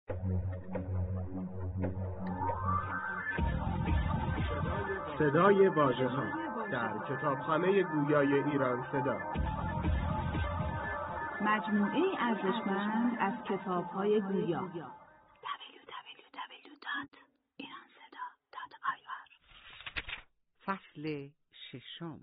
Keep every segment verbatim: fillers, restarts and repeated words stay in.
صدای واژه‌ها در کتابخانه گویای ایران صدا، مجموعه ارزشمند از کتاب‌های گویا. دبلیو دبلیو دبلیو دات ایران صدا دات آی آر. فصل ششم.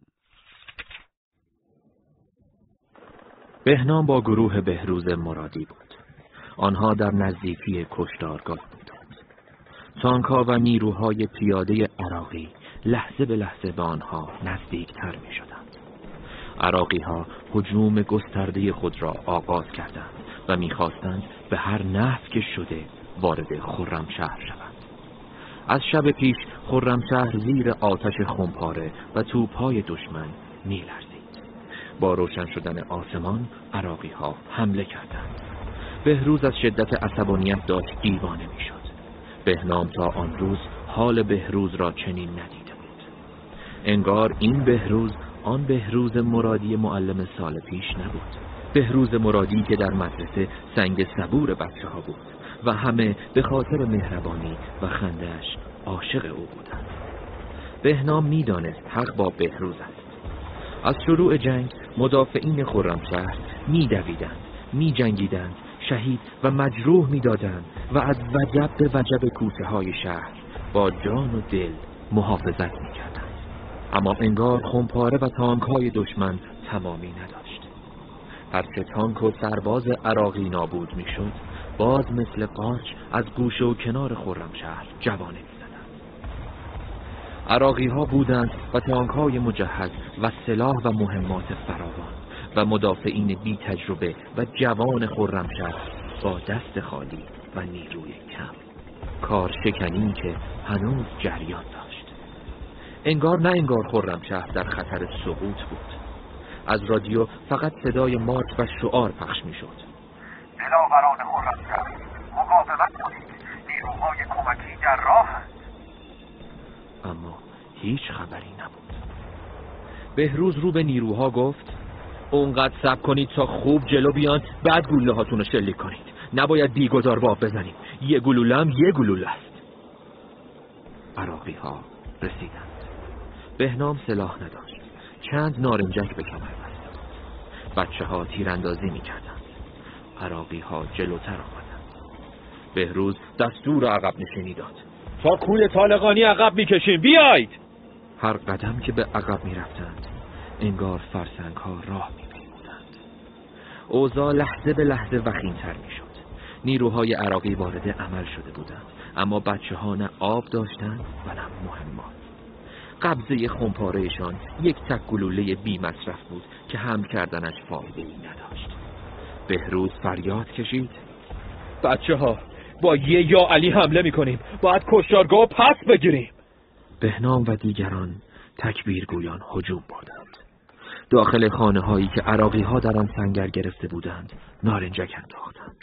بهنام با گروه بهروز مرادی بود. آنها در نزدیکی کشتارگاه بودند. تانک‌ها و نیروهای پیاده عراقی لحظه به لحظه به آنها نزدیکتر می شدند. عراقی ها هجوم گسترده خود را آغاز کردند و می خواستند به هر نحو که شده وارد خرمشهر شوند. از شب پیش خرمشهر زیر آتش خمپاره و توپ‌های دشمن می لرزید. با روشن شدن آسمان عراقی ها حمله کردند. بهروز از شدت عصبانیت داشت دیوانه می شد. بهنام تا آن روز حال بهروز را چنین ندیده بود. انگار این بهروز آن بهروز مرادی معلم سال پیش نبود. بهروز مرادی که در مدرسه سنگ صبور بچه ها بود و همه به خاطر مهربانی و خنده‌اش عاشق او بودند. بهنام می‌دانست حق با بهروز است. از شروع جنگ مدافعین خرمشهر می‌دویدند، می‌جنگیدند، شهید و مجروح می‌دادند و از وجب به وجب کوچه‌های شهر با جان و دل محافظت می‌کردند. اما انگار خمپاره و تانک‌های دشمن تمامی نداشت. هرچه تانک و سرباز عراقی نابود می‌شد، باز مثل قارچ از گوشه و کنار خرمشهر جوانه می‌زدند. عراقی‌ها بودند و تانک‌های مجهز و سلاح و مهمات فراوان و مدافعین بی تجربه و جوان خرمشهر با دست خالی و نیروی کم. کار شکنی که هنوز جریان داشت. انگار نه انگار خرمشهر در خطر سقوط بود. از رادیو فقط صدای مارچ و شعار پخش می شد. دلاوران خرمشهر مقاومت کنید، نیروهای کمکی در راهند. اما هیچ خبری نبود. بهروز رو به نیروها گفت اونقدر صبر کنید تا خوب جلو بیان، بعد گلوله هاتون رو شلیک کنید. نباید بیگدار به آب بزنیم. یه گلوله هم یه گلوله است. عراقی ها رسیدند. بهنام سلاح نداشت. چند نارنجک به کمر بسته بود. بچه ها تیراندازی می کردند. عراقی ها جلوتر آمدند. بهروز دستور عقب نشینی داد. تا کوی طالقانی عقب می کشیم، بیایید. هر قدم که به عقب می رفتند انگار فرسنگ ها راه می پیمودند. اوضاع لحظه به لحظه وخیم‌تر می شد. نیروهای عراقی وارد عمل شده بودند، اما بچه ها نه آب داشتند و نه مهمات. قبضه خمپارهشان یک تک گلوله بی مصرف بود که حمل کردنش فایده‌ای نداشت. بهروز فریاد کشید بچه ها با یه یا علی حمله می کنیم، باید کشتارگاه پس بگیریم. بهنام و دیگران تکبیرگویان هجوم بردند. داخل خانه هایی که عراقی ها در آن سنگر گرفته بودند نارنجک انداختند.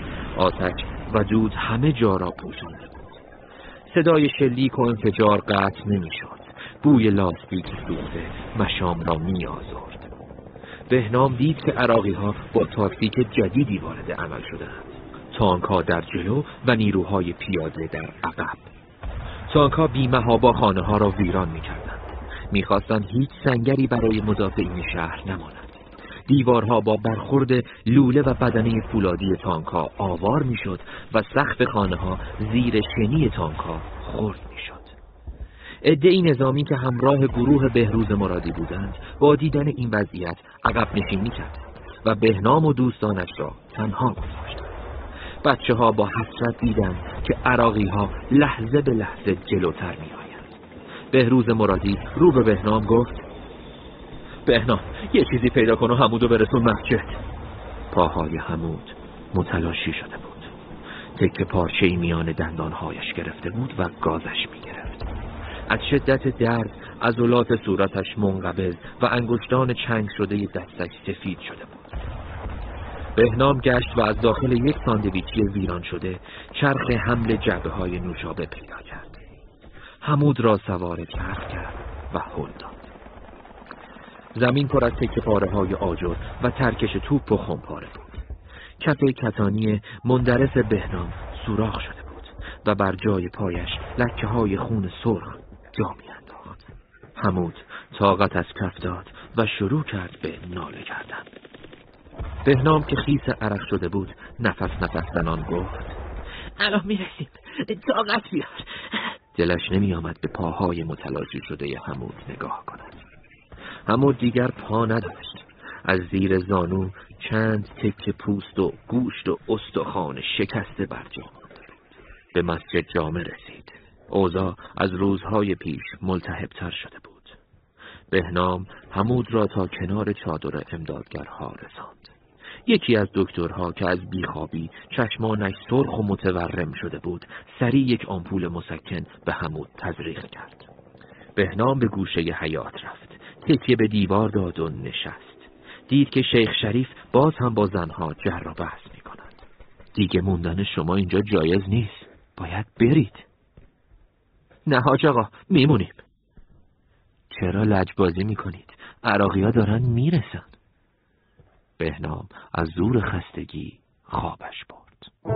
آتش و دود همه جا را پوشانده بود. صدای شلیک و انفجار قطع نمی شد. بوی لاستیک سوخته مشام را می آزرد. بهنام دید که عراقی ها با تاکتیک جدیدی وارد عمل شدند. تانک ها در جلو و نیروهای پیاده در عقب. تانک ها بی‌محابا خانه ها را ویران می کردند. می خواستند هیچ سنگری برای مدافعین شهر نماند. دیوارها با برخورد لوله و بدنه فولادی تانک ها آوار می شد و سقف خانه ها زیر شنی تانک ها خرد می شد. عده‌ای نظامی که همراه گروه بهروز مرادی بودند با دیدن این وضعیت عقب نشینی کردند و بهنام و دوستانش را تنها گذاشتند. بچه ها با حسرت دیدند که عراقی ها لحظه به لحظه جلوتر می آیند. بهروز مرادی رو به بهنام گفت بهنام یه چیزی پیدا کن و حمودو برسون مسجد. پاهای حمود متلاشی شده بود. تکه پارچه‌ای میان دندانهایش گرفته بود و گازش می گرفت. از شدت درد عضلات صورتش منقبض و انگشتان چنگ شده دستش سفید شده بود. بهنام گشت و از داخل یک ساندویچی ویران شده چرخ حمل جعبه های نوشابه پیدا کرد. حمود را سوار چرخ کرد و هل داد. زمین پر از تکه پاره های آجر و ترکش توپ و خمپاره بود. کف کتانی مندرس بهنام سوراخ شده بود و بر جای پایش لکه های خون سرخ جا می انداخت. حمود طاقت از کف داد و شروع کرد به ناله کردن. بهنام که خیس عرق شده بود نفس نفس زنان گفت: الان میرسیم، طاقت بیار. دلش نمی آمد به پاهای متلاشی شده حمود نگاه کند. حمود دیگر پا نداشت. از زیر زانو چند تکه پوست و گوشت و استخوان شکسته برجا مانده بود. به مسجد جامع رسید. اوضاع از روزهای پیش ملتهب‌تر شده بود. بهنام حمود را تا کنار چادر امدادگرها رساند. یکی از دکترها که از بیخوابی چشمانش سرخ و متورم شده بود سریع یک آمپول مسکن به حمود تزریق کرد. بهنام به گوشه حیاط رفت، تکیه به دیوار داد و نشست. دید که شیخ شریف باز هم با زنها جر و بحث می کند. دیگه موندن شما اینجا جایز نیست، باید برید. نه حاج آقا، میمونیم. چرا لجبازی می کنید؟ عراقی ها دارن میرسن. بهنام از زور خستگی خوابش برد.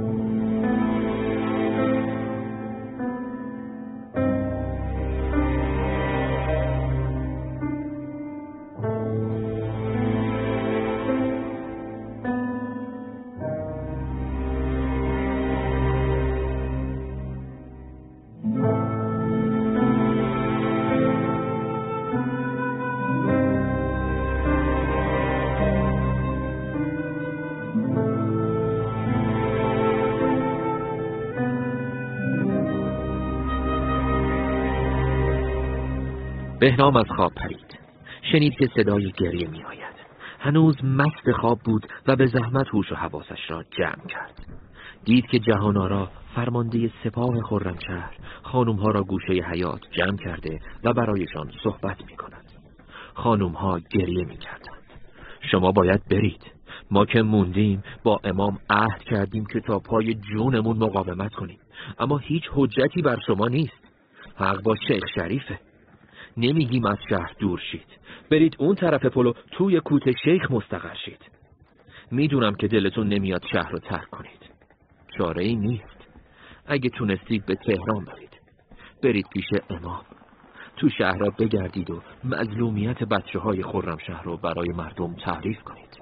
بهنام از خواب پرید. شنید که صدای گریه می آید. هنوز مست خواب بود و به زحمت هوش و حواسش را جمع کرد. دید که جهانآرا فرمانده سپاه خرمشهر خانومها را گوشه حیاط جمع کرده و برایشان صحبت می کند. خانومها گریه می کردند. شما باید برید. ما که موندیم با امام عهد کردیم که تا پای جونمون مقاومت کنیم، اما هیچ حجتی بر شما نیست. حق با شیخ شریفه. نمیگیم از شهر دور شید، برید اون طرف پلو توی کوت شیخ مستقر شید. میدونم که دلتون نمیاد شهر رو ترک کنید، چاره ای نیست. اگه تونستید به تهران برید، برید پیش امام، تو شهر را بگردید و مظلومیت بچه های خرمشهر رو برای مردم تعریف کنید.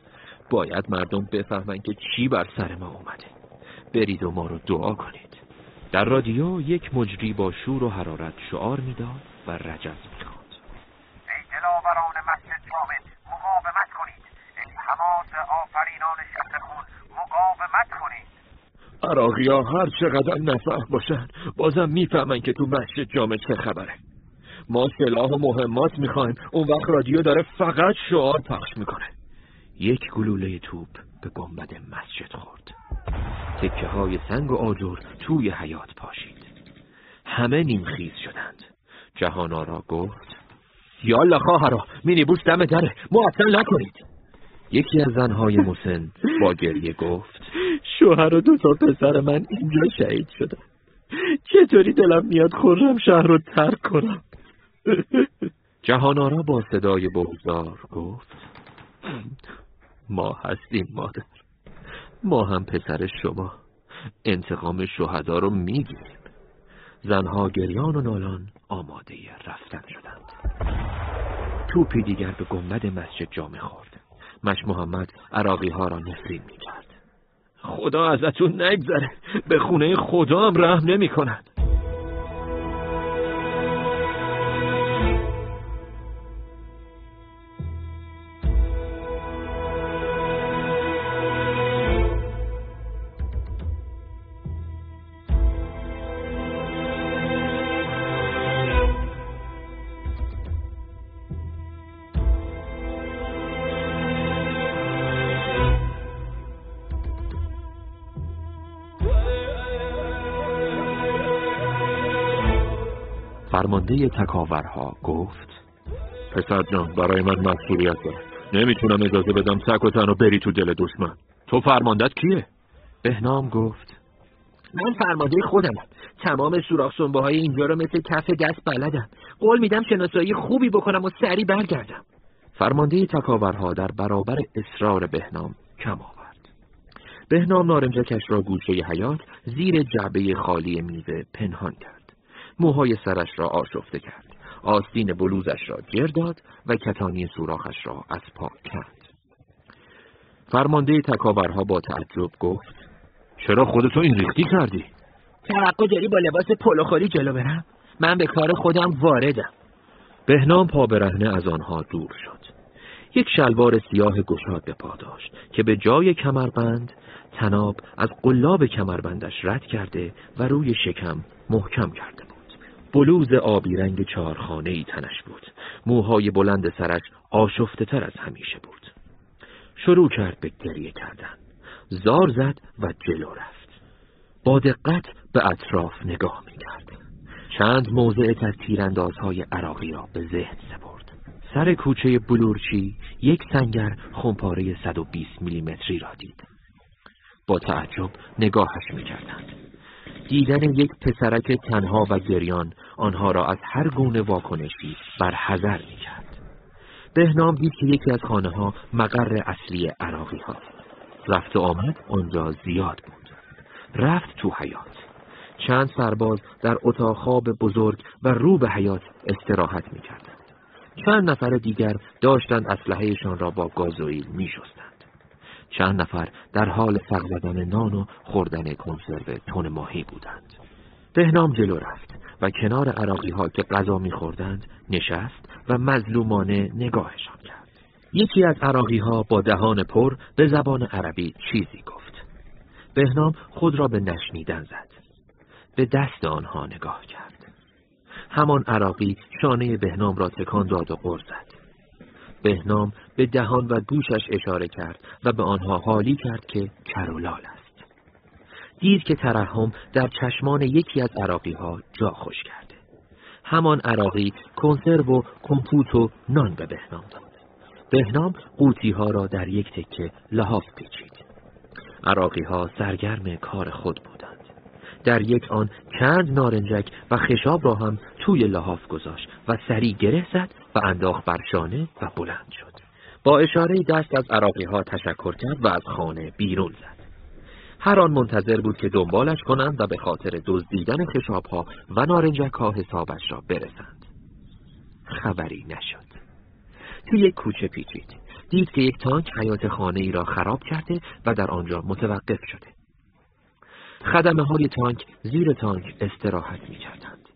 باید مردم بفهمن که چی بر سر ما اومده. برید و ما رو دعا کنید. در رادیو یک مجری با شور و حرارت شعار میداد و رجز میخواند: ای دلاوران مسجد جامع، مقاومت کنید. ای حماس آفرینان شهر خون، مقاومت کنید. عراقی ها هر چقدر نفهم باشن بازم میفهمن که تو مسجد جامع چه خبره. ما سلاح و مهمات میخوایم، اون وقت رادیو داره فقط شعار پخش میکنه. یک گلوله توپ به گنبد مسجد خورد. تکه های سنگ و آجر توی حیاط پاشید. همه نیمخیز شدند. جهانآرا گفت: یالا خواهرا، مینیبوس دم دره، معطل نکنید. یکی از زنهای مسن با گریه گفت: شوهر و دو تا پسر من اینجا شهید شدن. چطوری دلم میاد خرمشهر رو ترک کنم؟ جهانآرا با صدای بغض‌دار گفت: ما هستیم مادر، ما هم پسر شما، انتقام شهدا رو میگیریم. زنها گریان و نالان آماده رفتن شدند. توپی دیگر به گنبد مسجد جامع خورد. مش محمد عراقی ها را نفرین میکرد. خدا ازتون نگذره، به خونه خدا هم رحم نمی کند. فرمانده تکاورها گفت: پسر جان، برای من مسئولیت داره. نمیتونم اجازه بدم تک و تنها بری تو دل دشمن. تو فرماندت کیه؟ بهنام گفت: من فرمانده خودمم. تمام سوراخ سنبه های اینجا رو مثل کف دست بلدم. قول میدم شناسایی خوبی بکنم و سریع برگردم. فرمانده تکاورها در برابر اصرار بهنام کم آورد. بهنام نارنجکش را گوشه حیاط زیر جعبه خالی میوه پنهان کرد. موهای سرش را آشفته کرد. آستین بلوزش را جر داد و کتانی سوراخش را از پا کرد. فرمانده تکاورها با تعجب گفت: چرا خودتو این ریختی کردی؟ توقع داری با لباس پلوخوری جلو برم؟ من به کار خودم واردم. بهنام پا برهنه از آنها دور شد. یک شلوار سیاه گشاد به پا داشت که به جای کمربند تناب از قلاب کمربندش رد کرده و روی شکم محکم کرده بود. بلوز آبی رنگ چهارخانه‌ای تنش بود. موهای بلند سرش آشفته تر از همیشه بود. شروع کرد به گریه کردن. زار زد و جلو رفت. با دقت به اطراف نگاه می‌کرد. چند موضع از تیراندازهای عراقی را به ذهن سپرد. سر کوچه بلورچی یک سنگر خمپاره صد و بیست میلیمتری را دید. با تعجب نگاهش می‌کردند. دیدن یک پسرک تنها و گریان آنها را از هر گونه واکنشی برحذر می‌کرد. بهنام دید که یکی از خانه‌ها مقر اصلی عراقی ها. رفت و آمد آنجا زیاد بود. رفت تو حیاط. چند سرباز در اتاق خواب بزرگ و رو به حیاط استراحت می‌کردند. چند نفر دیگر داشتند اسلحه‌شان را با گازوئیل می‌شستند. چند نفر در حال سق زدن نان و خوردن کنسرو تن ماهی بودند. بهنام جلو رفت و کنار عراقی‌ها که غذا می‌خوردند نشست و مظلومانه نگاهشان کرد. یکی از عراقی‌ها با دهان پر به زبان عربی چیزی گفت. بهنام خود را به نشنیدن زد. به دست آنها نگاه کرد. همان عراقی شانه بهنام را تکان داد و غر زد. بهنام به دهان و گوشش اشاره کرد و به آنها حالی کرد که کرولال است. دید که ترحم در چشمان یکی از عراقی‌ها جا خوش کرده. همان عراقی کنسرو و کمپوت و نان به بهنام داد. بهنام قوطی‌ها را در یک تکه لحاف پیچید. عراقی‌ها سرگرم کار خود بودند. در یک آن چند نارنجک و خشاب را هم توی لحاف گذاشت و سری گره زد و انداخت بر شانه و بلند شد. با اشاره دست از عراقی‌ها تشکر کرد و از خانه بیرون زد. هر آن منتظر بود که دنبالش کنند و به خاطر دزدیدن خشاب‌ها و نارنجک‌ها حسابش را برسند. خبری نشد. توی یک کوچه پیچید. دید که یک تانک حیاط خانه‌ای را خراب کرده و در آنجا متوقف شده. خدمه‌های تانک زیر تانک استراحت می‌کردند.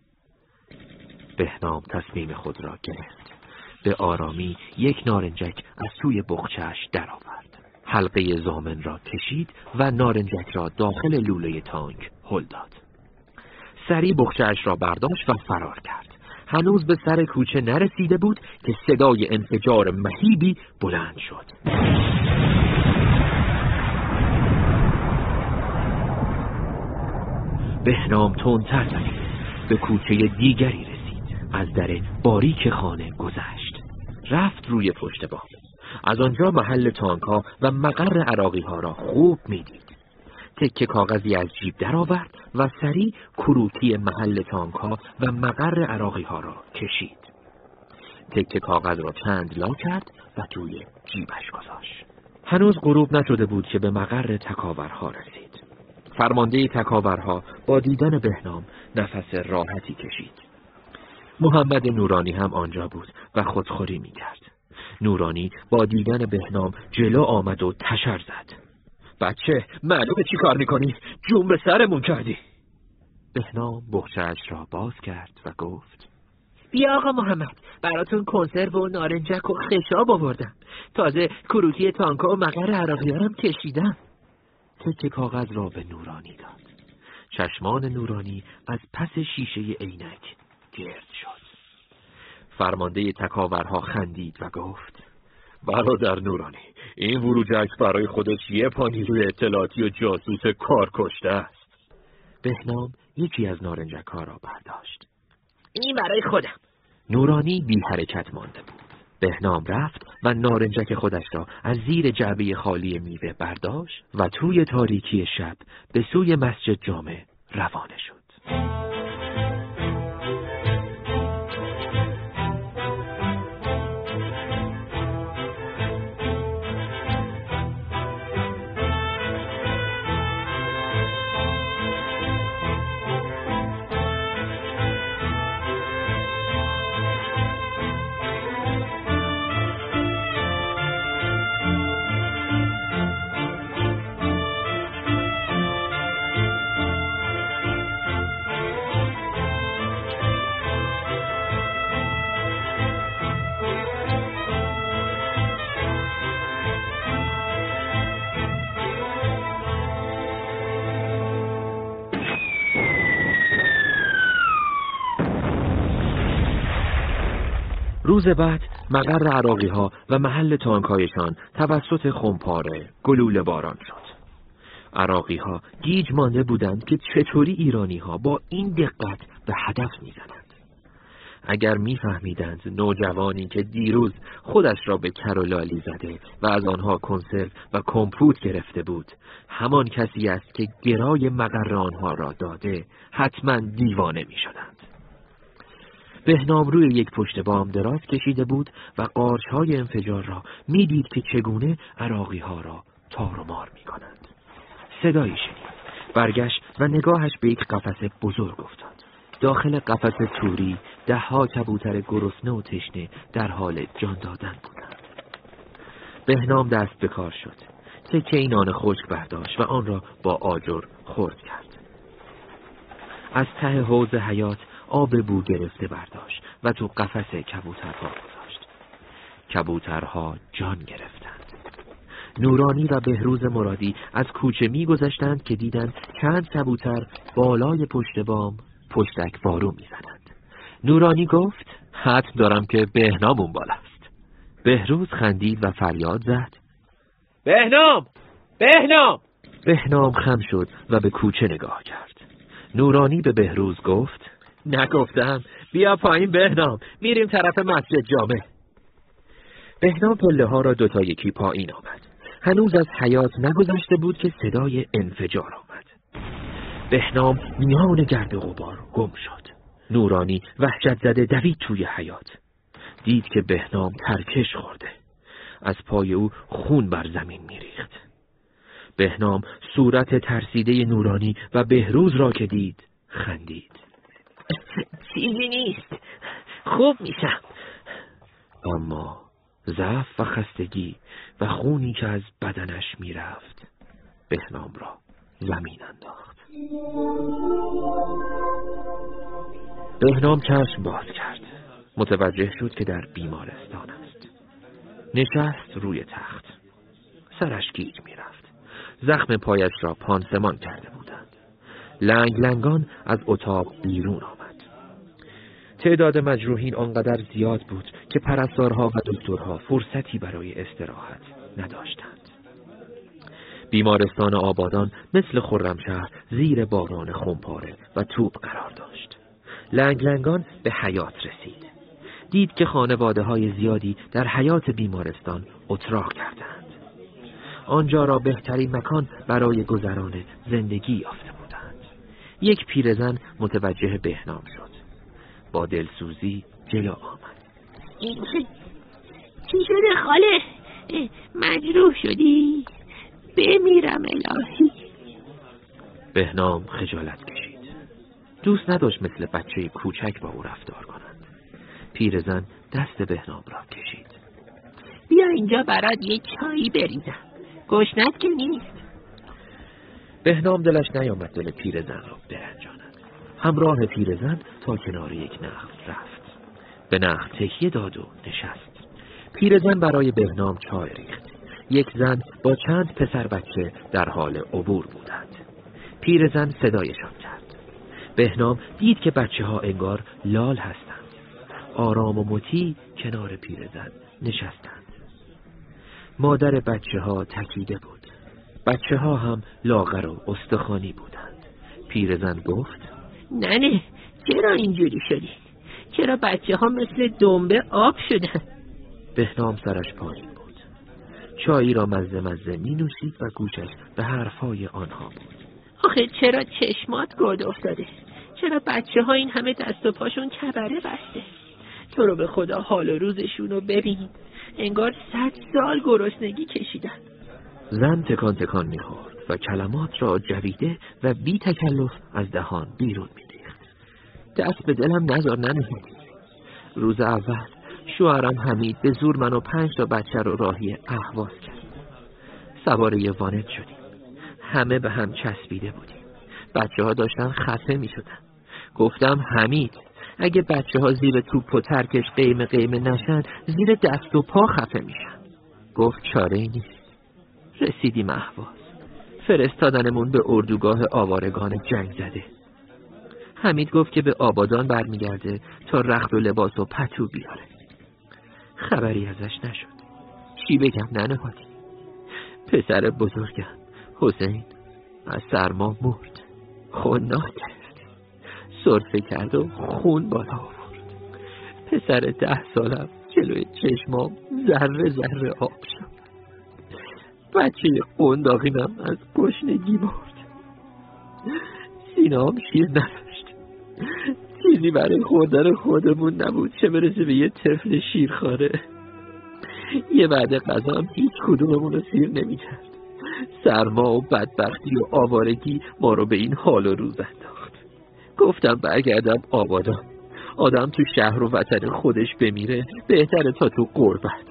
بهنام تصمیم خود را گرفت. به آرامی یک نارنجک از توی بخچه‌اش درآورد. حلقه ضامن را کشید و نارنجک را داخل لوله تانک هل داد. سریع بخچه‌اش را برداشت و فرار کرد. هنوز به سر کوچه نرسیده بود که صدای انفجار مهیبی بلند شد. بهنام تندتر دوید. به کوچه دیگری رسید. از در باریک خانه گذشت. رفت روی پشت بام. از آنجا محل تانک‌ها و مقر عراقی‌ها را خوب می‌دید. تکه کاغذی از جیب درآورد و سریع کروکی محل تانک‌ها و مقر عراقی‌ها را کشید. تکه کاغذ را چند لا کرد و توی جیبش گذاشت. هنوز غروب نشده بود که به مقر تکاورها رسید. فرمانده تکاورها با دیدن بهنام نفس راحتی کشید. محمد نورانی هم آنجا بود و خودخوری می‌کرد. نورانی با دیدن بهنام جلو آمد و تشر زد. بچه معلومه چی کار میکنی؟ جون به سرمون کردی. بهنام بخچه‌اش را باز کرد و گفت: بیا آقا محمد، براتون کنسرو و نارنجک و خشاب آوردم. تازه کروکی تانکا و مقر عراقی‌هارم کشیدم. تکه کاغذ را به نورانی داد. چشمان نورانی از پس شیشه عینک گرد شد. فرمانده تکاورها خندید و گفت: برادر نورانی، این وروجک برای خودش یه پا نیروی اطلاعاتی و جاسوس کار کشته است. بهنام یکی از نارنجک‌ها را برداشت. این برای خودم. نورانی بی حرکت مانده بود. بهنام رفت و نارنجک خودش را از زیر جعبه خالی میوه برداشت و توی تاریکی شب به سوی مسجد جامع روانه شد. روز بعد مقر عراقی ها و محل تانکایشان توسط خمپاره گلوله باران شد. عراقی ها گیج مانده بودند که چطوری ایرانی ها با این دقت به هدف میزنند. اگر میفهمیدند نوجوانی که دیروز خودش را به کر و لالی زده و از آنها کنسرو و کمپوت گرفته بود همان کسی است که گرای مقر آنها را داده، حتما دیوانه میشدند. بهنام روی یک پشت بام دراز کشیده بود و قارچ‌های انفجار را میدید که چگونه عراقی ها را تار و مار میکنند. صدایی شنید. برگشت و نگاهش به یک قفس بزرگ افتاد. داخل قفس توری ده ها کبوتر گرسنه و تشنه در حال جان دادن بودند. بهنام دست به کار شد. تکه نان خشک برداشت و آن را با آجر خرد کرد. از ته حوض حیات آب بو گرفته برداشت و تو قفس کبوترها گذاشت. کبوترها جان گرفتند. نورانی و بهروز مرادی از کوچه می گذشتند که دیدند چند کبوتر بالای پشت بام پشتک وارو می زدند. نورانی گفت حتم دارم که بهنام اون بالاست. بهروز خندید و فریاد زد بهنام! بهنام! بهنام خم شد و به کوچه نگاه کرد. نورانی به بهروز گفت نگفتم بیا پایین بهنام، میریم طرف مسجد جامع. بهنام پله ها را دوتا یکی پایین آمد. هنوز از حیات نگذشته بود که صدای انفجار آمد. بهنام میان گرد و غبار گم شد. نورانی وحشت زده دوید توی حیات. دید که بهنام ترکش خورده. از پای او خون بر زمین میریخت. بهنام صورت ترسیده نورانی و بهروز را که دید خندید. چیزی نیست، خوب میشم. اما ضعف و خستگی و خونی که از بدنش میرفت بهنام را زمین انداخت. بهنام چشم باز کرد. متوجه شد که در بیمارستان است. نشست روی تخت. سرش گیج میرفت. زخم پایش را پانسمان کرده بودند. لنگ لنگان از اتاق بیرون آمد. تعداد مجروحین آنقدر زیاد بود که پرستارها و دکترها فرصتی برای استراحت نداشتند. بیمارستان آبادان مثل خرمشهر زیر باران خمپاره و توپ قرار داشت. لنگ لنگان به حیات رسید. دید که خانواده های زیادی در حیات بیمارستان اتراق کردند. آنجا را بهترین مکان برای گذران زندگی یافته بودند. یک پیرزن متوجه بهنام شد. با دلسوزی جلو آمد. چی شده خاله؟ مجروح شدی؟ بمیرم الهی. بهنام خجالت کشید. دوست نداشت مثل بچه کوچک با او رفتار کنند. پیرزن دست بهنام را کشید. بیا اینجا برات یه چایی بریزم. گشنت که نیست. بهنام دلش نیامد دل پیرزن را برنجاند. همراه پیرزن تا کنار یک نخل رفت. به نخل تکیه داد و نشست. پیرزن برای بهنام چای ریخت. یک زن با چند پسر بچه در حال عبور بودند. پیرزن صدایشان کرد. بهنام دید که بچه ها انگار لال هستند. آرام و مطیع کنار پیرزن نشستند. مادر بچه ها تکیده بود. بچه ها هم لاغر و استخوانی بودند. پیرزن گفت ننه چرا اینجوری شدی؟ چرا بچه ها مثل دنبه آب شدن؟ بهنام سرش پایین بود. چایی را مزه مزه می نوشید و گوشش به حرفای آنها بود. آخه چرا چشمات گرد افتاده؟ چرا بچه ها این همه دست و پاشون کبره بسته؟ تو رو به خدا حال و روزشون رو ببین. انگار صد سال گرسنگی کشیدن. زن تکان تکان می خورد و کلمات را جویده و بی تکلف از دهان بیرون می ریخت. دست به دلم نذار ننه. روز اول شوهرم حمید به زور منو پنج تا بچه رو راهی اهواز کرد. سوار یه وانت شدیم. همه به هم چسبیده بودیم. بچه ها داشتن خفه می شدن. گفتم حمید اگه بچه ها زیر توپ و ترکش قیمه قیمه نشن زیر دست و پا خفه میشن. گفت چاره ای نیست. رسیدیم اهواز. فرستادنمون به اردوگاه آوارگان جنگ زده. حمید گفت که به آبادان برمیگرده تا رخت و لباس و پتو بیاره. خبری ازش نشد. چی بگم ننهادی؟ پسر بزرگم حسین از سرما مرد، خونناک گرفت، سرفه کرد و خون بالا آورد. پسر ده سالم جلوی چشمام ذره ذره آب شد. بچه قنداقینم از گشنگی مرد. سینه‌ام شیر نداشت، چیزی برای خوردن خودمون نبود، چه برسه به یه طفل شیرخواره. یه بعد غذا هم هیچ کدوممون رو سیر نمی‌کرد. سرما و بدبختی و آوارگی ما رو به این حال و روز انداخت. گفتم برگردم آبادان، آدم تو شهر و وطن خودش بمیره بهتره تا تو غربت.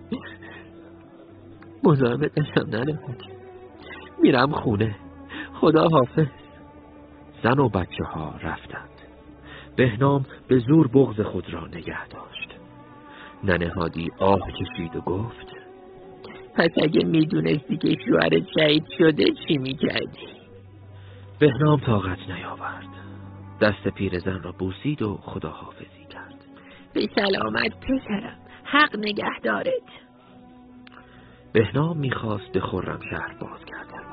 مزاحمت نشم ننهادی، میرم خونه، خدا حافظ. زن و بچه ها رفتند. بهنام به زور بغض خود را نگه داشت. ننهادی آه کشید و گفت پس اگه میدونستی که شوهرت شهید شده چی میکردی؟ بهنام طاقت نیاورد. دست پیرزن را بوسید و خداحافظی کرد. به سلامت پسرم، حق نگهدارت. بهنام میخواست به خرمشهر باز گردد.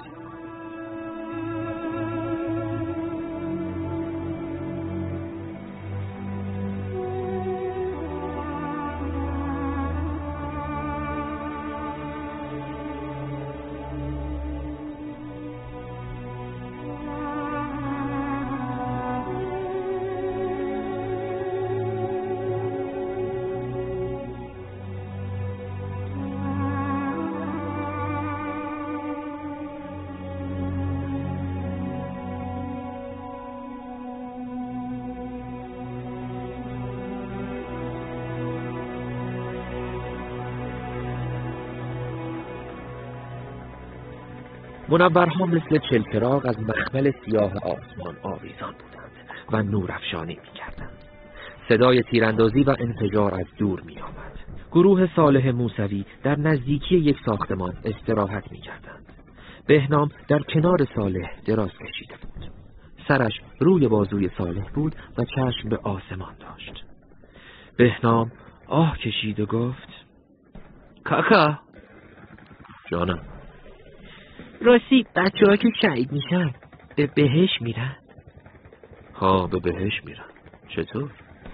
منورها مثل چلچراغ از مخمل سیاه آسمان آویزان بودند و نور افشانی می‌کردند. صدای تیراندازی و انفجار از دور می‌آمد. گروه صالح موسوی در نزدیکی یک ساختمان استراحت می‌کردند. بهنام در کنار صالح دراز کشیده بود. سرش روی بازوی صالح بود و چشم به آسمان داشت. بهنام آه کشید و گفت کاکا. جانم. راستی بچه ها که شهید میشن به بهش میرن؟ ها به بهش میرن. چطور؟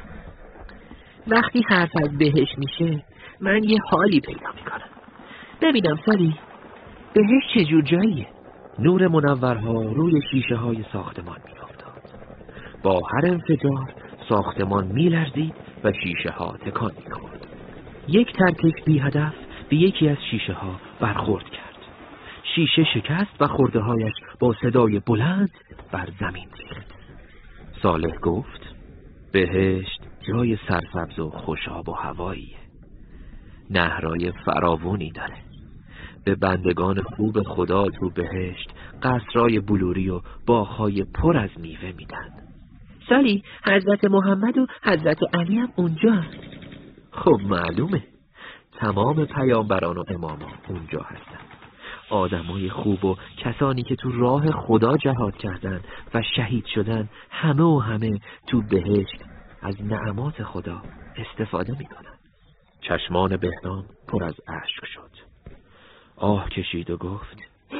وقتی حرف از بهش میشه من یه حالی پیدا میکنم. ببینم سالی بهش چجور جاییه؟ نور منورها روی شیشه های ساختمان میافتاد. با هر انفجار ساختمان میلرزید و شیشه ها تکان میخورد. یک ترکش بی هدف به یکی از شیشه ها برخورد کرد. شیشه شکست و خرده هایش با صدای بلند بر زمین ریخت. صالح گفت بهشت جای سرسبز و خوشاب و هواییه. نهرای فراوانی داره. به بندگان خوب خدا تو بهشت قصرای بلوری و باغ‌های پر از میوه میدن. سالی حضرت محمد و حضرت علی هم اونجا هست. خب معلومه، تمام پیامبران و امامان اونجا هستن. آدمای خوب و کسانی که تو راه خدا جهاد کردن و شهید شدن همه و همه تو بهشت از نعمات خدا استفاده میکنن. چشمان بهنام پر از اشک شد. آه کشید و گفت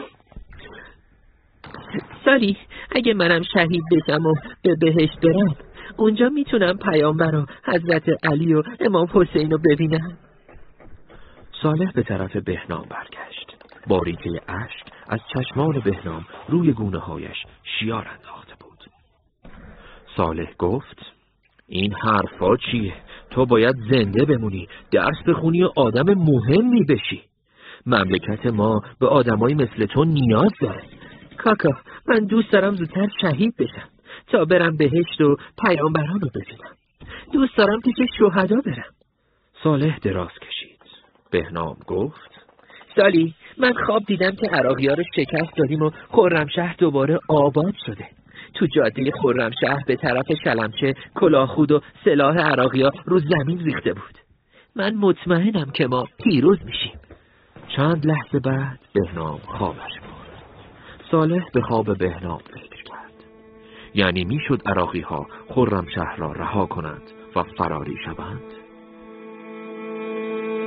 سالی اگه منم شهید بشم و به بهشت برم اونجا میتونم پیامبر و حضرت علی و امام حسین رو ببینم؟ صالح به طرف بهنام برگشت. باریکه اشک از چشمان بهنام روی گونه هایش شیار انداخته بود. صالح گفت این حرفا چیه؟ تو باید زنده بمونی، درس بخونی و آدم مهمی بشی. مملکت ما به آدمایی مثل تو نیاز داره. کاکا من دوست دارم زودتر شهید بشم تا برم بهشت و پیامبران رو ببینم. دوست دارم پیش شهدا برم. صالح دراز کشید. بهنام گفت سالی من خواب دیدم که عراقی‌ها رو شکست دادیم و خرمشهر دوباره آباد شده. تو جاده خرمشهر به طرف شلمچه کلاهخود و سلاح عراقی‌ها رو زمین ریخته بود. من مطمئنم که ما پیروز میشیم. چند لحظه بعد بهنام خوابش برد. صالح به خواب بهنام فکر کرد. یعنی میشد عراقی‌ها خرمشهر را رها کنند و فراری شوند.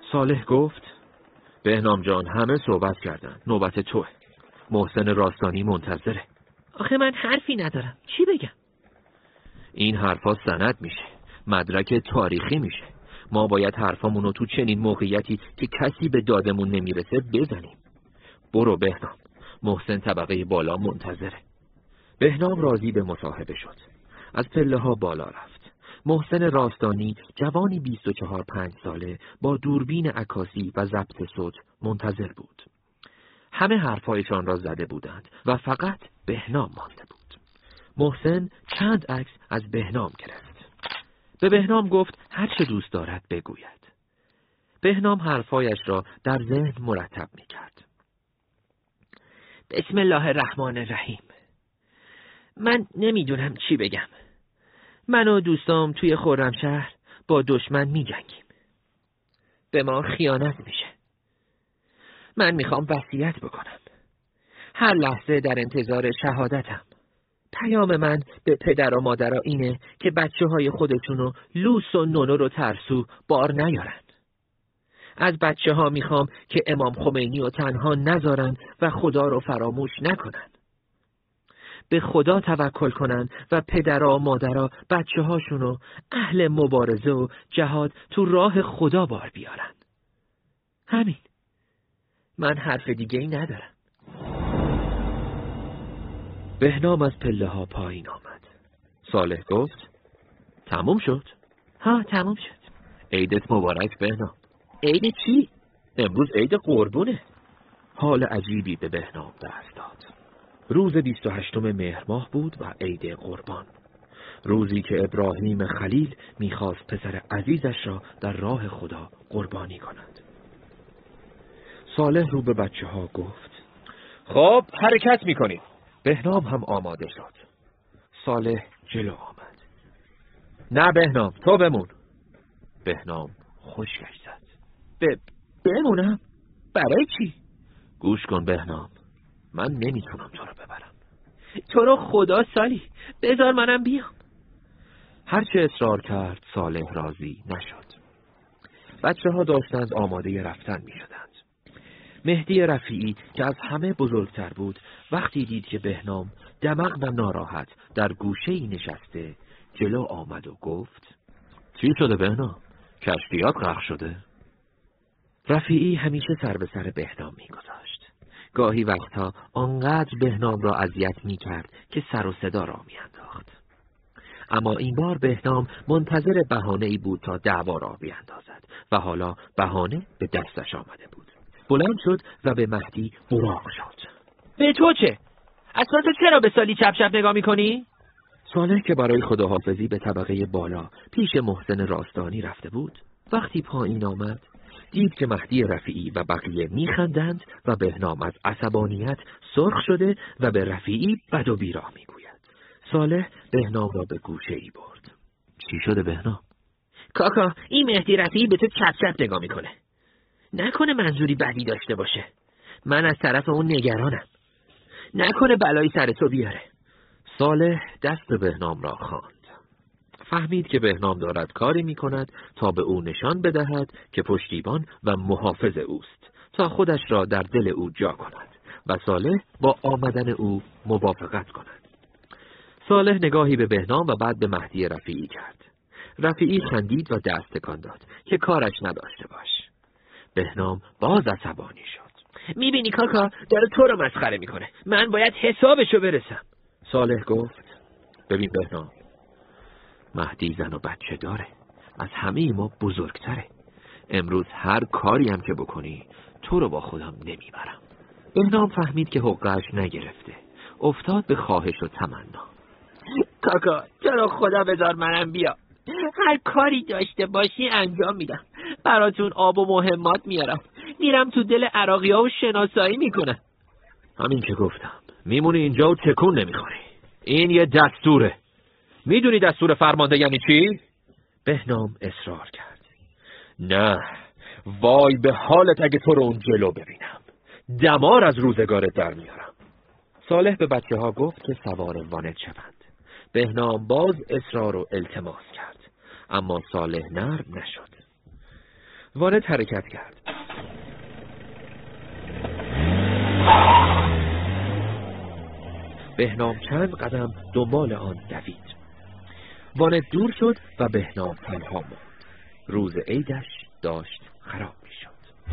صالح گفت بهنام جان همه صحبت کردن، نوبت توه. محسن راستانی منتظره. آخه من حرفی ندارم، چی بگم؟ این حرفا سند میشه، مدرک تاریخی میشه. ما باید حرفامونو تو چنین موقعیتی که کسی به دادمون نمیرسه بزنیم. برو بهنام، محسن طبقه بالا منتظره. بهنام راضی به مصاحبه شد. از پله ها بالا رفت. محسن راستانی جوانی بیست و چهار پنج ساله با دوربین عکاسی و ضبط صوت منتظر بود. همه حرفایشان را زده بودند و فقط بهنام مانده بود. محسن چند عکس از بهنام گرفت. به بهنام گفت هر چه دوست دارد بگوید. بهنام حرفایش را در ذهن مرتب می کرد. بسم الله الرحمن الرحیم. من نمیدونم چی بگم. من و دوستام توی خرمشهر با دشمن می جنگیم. به ما خیانت میشه. من میخوام وصیت بکنم. هر لحظه در انتظار شهادتم. پیام من به پدر و مادرها اینه که بچه های خودشونو لوس و نونو رو ترسو بار نیارن. از بچه ها میخوام که امام خمینی رو تنها نذارن و خدا رو فراموش نکنن. به خدا توکل کنن و پدرها و مادرها بچه هاشونو اهل مبارزه و جهاد تو راه خدا بار بیارن. همین. من حرف دیگه ای ندارم. بهنام از پله ها پایین آمد. صالح گفت تموم شد؟ ها تموم شد. عیدت مبارک بهنام. عید چی؟ امروز عید قربونه. حال عجیبی به بهنام دست داد. روز بیست و هشتم مهر ماه بود و عید قربان. روزی که ابراهیم خلیل میخواست پسر عزیزش را در راه خدا قربانی کند. صالح رو به بچه ها گفت خب حرکت میکنیم. بهنام هم آماده شد. صالح جلو آمد. نه بهنام تو بمون. بهنام خشکش زد. ب... بمونم؟ برای چی؟ گوش کن بهنام، من نمیتونم تو رو ببرم. تو رو خدا سالی بذار منم بیام. هرچه اصرار کرد صالح راضی نشد. بچه ها داشتند آماده رفتن می شدند. مهدی رفیعی که از همه بزرگتر بود وقتی دید که بهنام دمق و ناراحت در گوشه‌ای نشسته جلو آمد و گفت چی شده بهنام؟ کشتیات غرق شده؟ رفیعی همیشه سر به سر بهنام می گذاشت. گاهی وقتا آنقدر بهنام را اذیت می کرد که سر و صدا را می انداخت. اما این بار بهنام منتظر بهانه‌ای بود تا دعوا را بیاندازد و حالا بهانه به دستش آمده بود. بلند شد و به مهدی براق شد. به تو چه؟ اصلا تو چرا به سالی چپ چپ نگاه میکنی؟ صالح که برای خداحافظی به طبقه بالا پیش محسن راستانی رفته بود، وقتی پایین آمد دید که مهدی رفیعی و بقیه میخندند و بهنام از عصبانیت سرخ شده و به رفیعی بد و بیراه میگوید. صالح بهنام را به گوشه ای برد. چی شده بهنام؟ کاکا این مهدی رفیعی به تو چپ چپ نگاه میکنه. نکنه منظوری بدی داشته باشه. من از طرف اون نگرانم. نکنه بلایی سر تو بیاره. صالح دست بهنام را خواند. فهمید که بهنام دارد کاری می کند تا به او نشان بدهد که پشتیبان و محافظ اوست تا خودش را در دل او جا کند و صالح با آمدن او موافقت کند. صالح نگاهی به بهنام و بعد به مهدی رفیعی کرد. رفیعی خندید و دست تکان داد که کارش نداشته باش. بهنام باز عصبانی شد. میبینی کاکا داره تو رو مسخره میکنه. من باید حسابشو برسم. صالح گفت ببین بهنام، مهدی زن و بچه داره، از همه ما بزرگتره. امروز هر کاری هم که بکنی تو رو با خودم نمیبرم. بهنام فهمید که حقش نگرفته. افتاد به خواهش و تمنا. کاکا تو رو خدا بذار منم بیا. هر کاری داشته باشی انجام میدم. براتون آب و مهمات میارم. میرم تو دل عراقی ها و شناسایی میکنم. همین که گفتم میمونی اینجا و تکون نمیخوری. این یه دستوره. میدونی دستور فرمانده یعنی چی؟ بهنام اصرار کرد. نه، وای به حالت اگه تو رو اون جلو ببینم. دمار از روزگارت در میارم. صالح به بچه ها گفت که سوار وانت شوند. بهنام باز اصرار و التماس کرد، اما صالح نرم نشد. وانت حرکت کرد. بهنام چند قدم دنبال آن دوید. وانت دور شد و بهنام تنها ماند. روز عیدش داشت خراب می شد.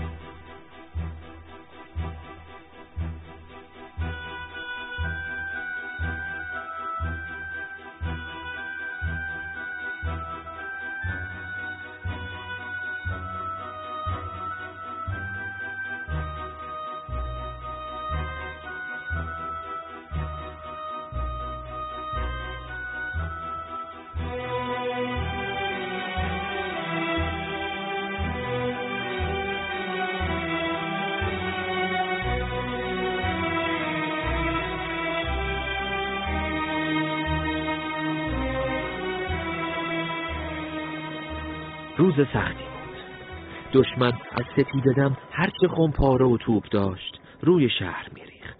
روز سختی بود. دشمن از ستیزه دم هرچه خمپاره و توپ داشت روی شهر میریخت.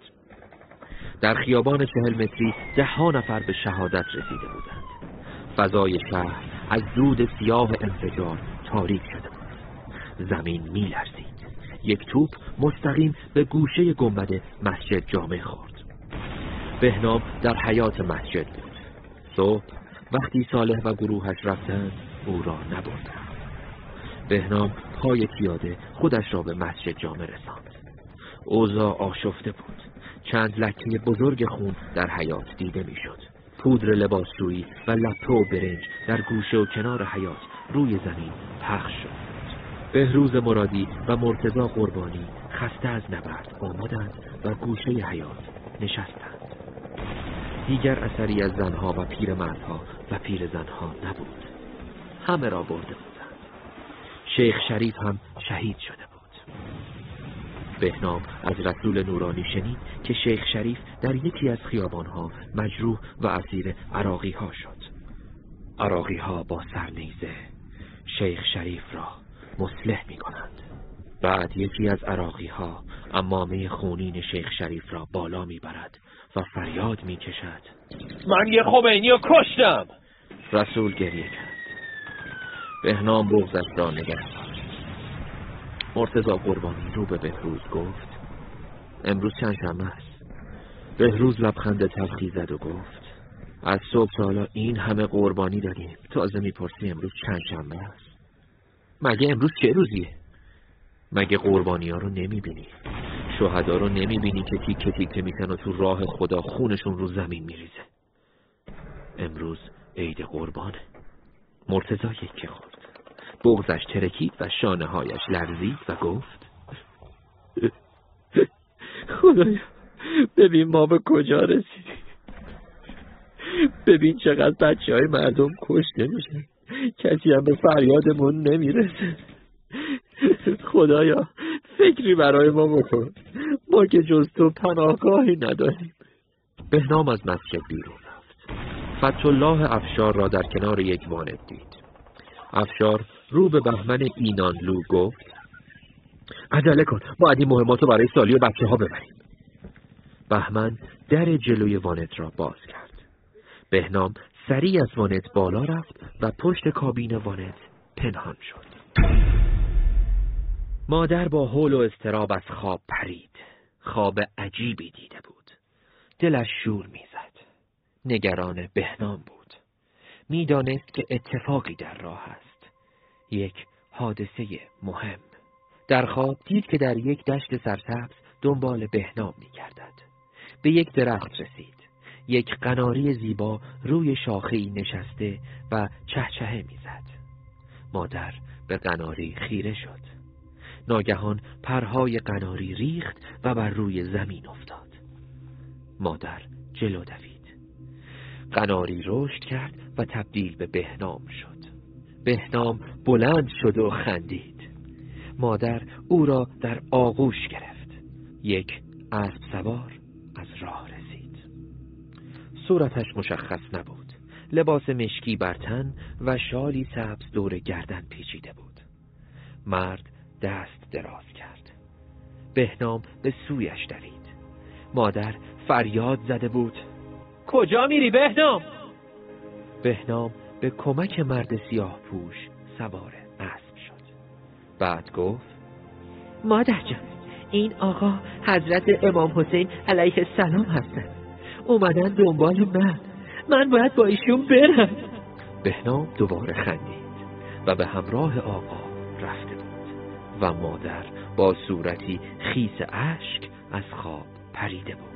در خیابان چهل متری ده ها نفر به شهادت رسیده بودند. فضای شهر از دود سیاه انفجار تاریک شده بود. زمین میلرزید. یک توپ مستقیم به گوشه گنبد مسجد جامع خورد. بهنام در حیاط مسجد بود. صبح وقتی صالح و گروهش رفتند او را نبردند. بهنام پای پیاده خودش را به مسجد جامع رساند. اوضاع آشفته بود. چند لکه بزرگ خون در حیاط دیده میشد. پودر لباسشویی و لپه و برنج در گوشه و کنار حیاط روی زمین پخش شد. بهروز مرادی و مرتضی قربانی خسته از نبرد آمدند و گوشه حیاط نشستند. دیگر اثری از زنها و پیرمردها و پیرزنها نبود. همه را برده بودند. شیخ شریف هم شهید شده بود. بهنام از رسول نورانی شنید که شیخ شریف در یکی از خیابانها مجروح و اسیر عراقی ها شد. عراقی ها با سرنیزه شیخ شریف را مصلح می کنند. بعد یکی از عراقی ها عمامه خونین شیخ شریف را بالا می برد و فریاد می کشد: من یه خمینی رو کشتم. رسول گریه کرد. بهنام بغضش را نگه داشت. مرتضی قربانی رو به بهروز گفت: امروز چند شنبه است؟ بهروز لبخند تلخی زد و گفت: از صبح تا حالا این همه قربانی دادیم، تازه میپرسی امروز چند شنبه است؟ مگه امروز چه روزیه؟ مگه قربانی ها رو نمیبینی؟ شهدا رو نمیبینی که تیکه تیکه میکنن و تو راه خدا خونشون رو زمین میریزه؟ امروز عید قربانه. مرتضی یکی خورد. بغضش ترکید و شانه هایش لرزید و گفت: خدایا ببین ما به کجا رسیدیم. ببین چقدر بچه های مردم کشته میشن، کسی هم به فریادمون نمیرسه. خدایا فکری برای ما بکن، ما که جز تو پناهگاهی نداریم. بهنام از مسجد بیرون رفت. فتحالله افشار را در کنار یک وانت دید. افشار رو به بهمن اینانلو گفت: عجله کن، باید این مهمات رو برای سالی و بچه ها ببریم. بهمن در جلوی وانت را باز کرد. بهنام سریع از وانت بالا رفت و پشت کابین وانت پنهان شد. مادر با هول و اضطراب از خواب پرید. خواب عجیبی دیده بود. دلش شور میزد. نگران بهنام بود. میدانست که اتفاقی در راه است. یک حادثه مهم. در خواب دید که در یک دشت سرسبز دنبال بهنام می‌گردد. به یک درخت رسید. یک قناری زیبا روی شاخه‌ای نشسته و چهچهه می‌زد. مادر به قناری خیره شد. ناگهان پرهای قناری ریخت و بر روی زمین افتاد. مادر جلو دوید. قناری رشد کرد و تبدیل به بهنام شد. بهنام بلند شد و خندید. مادر او را در آغوش گرفت. یک اسب سوار از راه رسید. صورتش مشخص نبود. لباس مشکی بر تن و شالی سبز دور گردن پیچیده بود. مرد دست دراز کرد. بهنام به سویش دوید. مادر فریاد زده بود: کجا میری بهنام؟ بهنام به کمک مرد سیاه پوش سوار اسب شد. بعد گفت مادر جان، این آقا حضرت امام حسین علیه السلام هستن. اومدن دنبال من. من باید با ایشون برم. بهنام دوباره خندید و به همراه آقا رفته بود و مادر با صورتی خیس اشک از خواب پریده بود.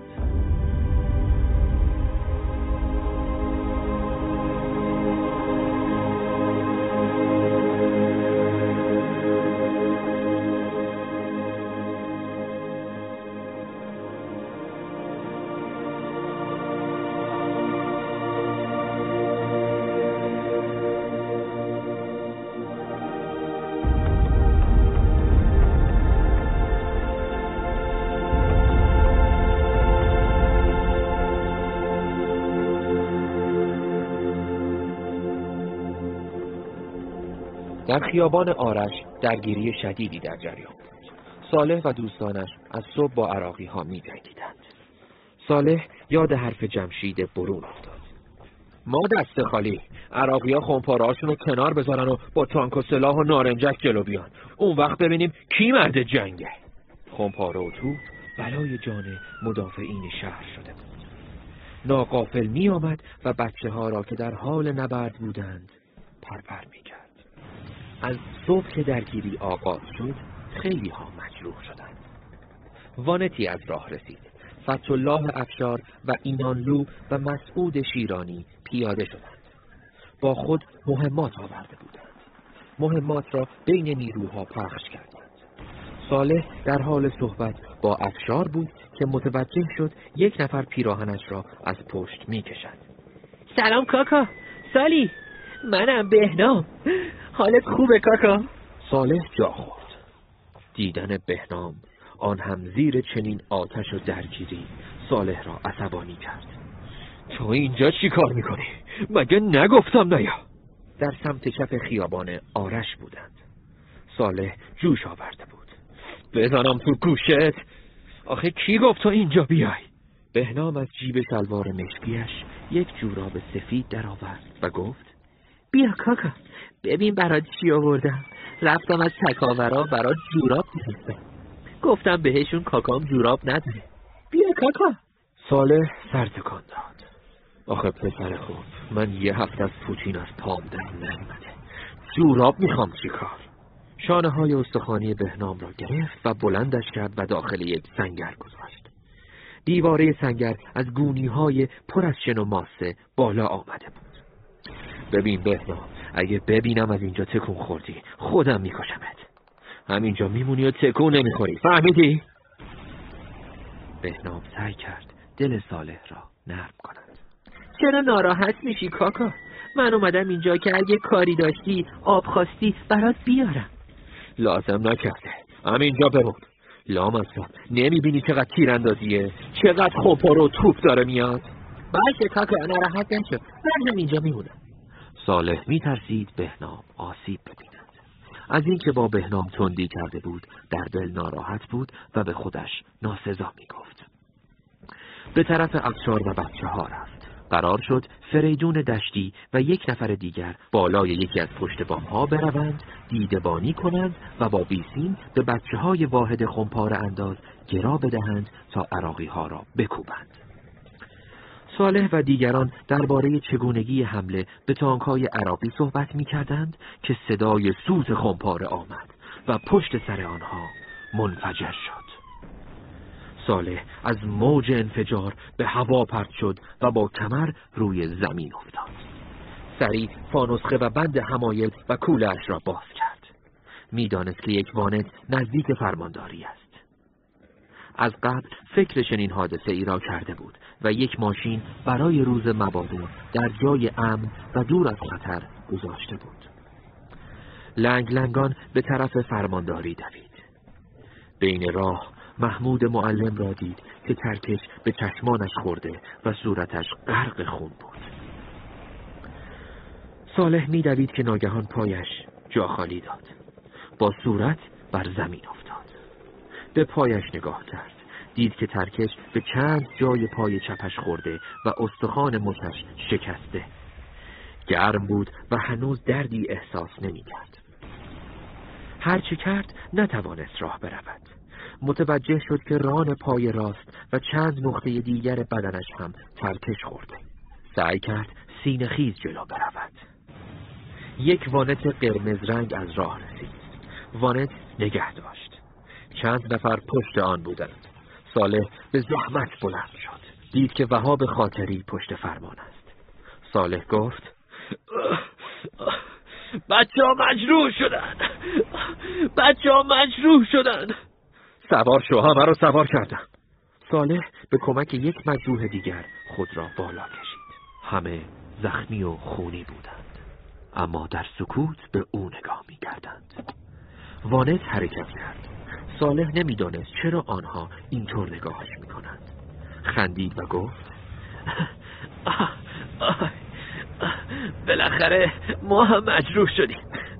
در خیابان آرش درگیری شدیدی در جریان بود. صالح و دوستانش از صبح با عراقی ها می جنگیدند. صالح یاد حرف جمشید برون افتاد. ما دست خالی، عراقی ها خمپاره‌هاشون رو کنار بذارن و با تانک و سلاح و نارنجک جلو بیان. اون وقت ببینیم کی مرد جنگه. خمپاره و توپ بلای جان مدافعین شهر شده بود. ناغافل می آمد و بچه ها را که در حال نبرد بودند پرپر می کرد. از صبح که درگیری آغاز شد خیلی ها مجروح شدند. وانتی از راه رسید. فتح‌الله افشار و ایمانلو و مسعود شیرانی پیاده شدند. با خود مهمات آورده بودند. مهمات را بین نیروها پخش کردند. صالح در حال صحبت با افشار بود که متوجه شد یک نفر پیراهنش را از پشت می کشد. سلام کاکا. سالی، منم بهنام. حالت خوبه کاکا؟ صالح جا خورد. دیدن بهنام، آن هم زیر چنین آتش و درگیری، صالح را عصبانی کرد. تو اینجا چی کار میکنی؟ مگه نگفتم نیا؟ در سمت چپ خیابان آرش بودند. صالح جوش آورده بود. بزنم تو گوشت؟ آخه کی گفت تو اینجا بیای؟ بهنام از جیب شلوار مشکیش یک جوراب سفید درآورد و گفت بیا کاکا، ببین برات چی آوردم. رفتم از تکاورا برات جوراب گرفتم. گفتم بهشون کاکام جوراب نداره. بیا کاکا. صالح سر تکان داد. آخه پسر خوب، من یه هفته از پوتین از پام در نیامده. جوراب میخوام چی کار؟ شانه های استخوانی بهنام را گرفت و بلندش کرد و داخل یک سنگر گذاشت. دیواره سنگر از گونی های پر از شن و ماسه بالا آمده بود. ببین بهنام، اگه ببینم از اینجا تکون خوردی خودم میکشمت. همینجا میمونی و تکون نمیخوری، فهمیدی؟ بهنام سعی کرد دل صالح را نرم کند. چرا ناراحت میشی کاکا؟ من اومدم اینجا که اگه کاری داشتی، آب خواستی برات بیارم. لازم نکرده، همینجا بمون. لامصب، نمیبینی چقدر تیراندازیه؟ چقدر خمپاره و توپ داره میاد؟ باشه کاکا، ناراحت نشو، من همینجا میمونم. صالح میترسید بهنام آسیب ببیند. از اینکه با بهنام تندی کرده بود در دل ناراحت بود و به خودش ناسزا میگفت. به طرف افشار و بچه ها رفت. قرار شد فریدون دشتی و یک نفر دیگر بالای یکی از پشت بام ها بروند، دیدبانی کنند و با بیسیم به بچه های واحد خمپاره انداز گرا بدهند تا عراقی ها را بکوبند. صالح و دیگران درباره چگونگی حمله به تانک‌های عراقی صحبت می‌کردند که صدای سوز خمپاره آمد و پشت سر آنها منفجر شد. صالح از موج انفجار به هوا پرت شد و با کمر روی زمین افتاد. سریع فانوسخه و بند حمایل و کوله‌اش را باز کرد. می‌دانست که یک وانت نزدیک فرمانداری است. از قبل فکر چنین حادثه ای را کرده بود و یک ماشین برای روز مبادا در جای امن و دور از خطر گذاشته بود. لنگ لنگان به طرف فرمانداری دوید. بین راه محمود معلم را دید که ترکش به چشمانش خورده و صورتش غرق خون بود. صالح می دوید که ناگهان پایش جا خالی داد. با صورت بر زمین افتاد. به پایش نگاه کرد. دید که ترکش به چند جای پای چپش خورده و استخوان مچش شکسته. گرم بود و هنوز دردی احساس نمی کرد. هرچه کرد نتوانست راه برود. متوجه شد که ران پای راست و چند نقطه دیگر بدنش هم ترکش خورده. سعی کرد سینه خیز جلو برود. یک وانت قرمز رنگ از راه رسید. وانت نگه داشت. چند نفر پشت آن بودند. صالح به زحمت بلند شد. دید که وهاب خاطری پشت فرمان است. صالح گفت: بچه ها مجروح شدن، بچه ها مجروح شدن. سوار شو، همه رو سوار کردم. صالح به کمک یک مجروح دیگر خود را بالا کشید. همه زخمی و خونی بودند، اما در سکوت به او نگاه می کردند. وانت حرکت کرد. صالح نمی دانست چرا آنها اینطور نگاهش می کنند. خندید و گفت: آه آه بالاخره ما هم مجروح شدیم.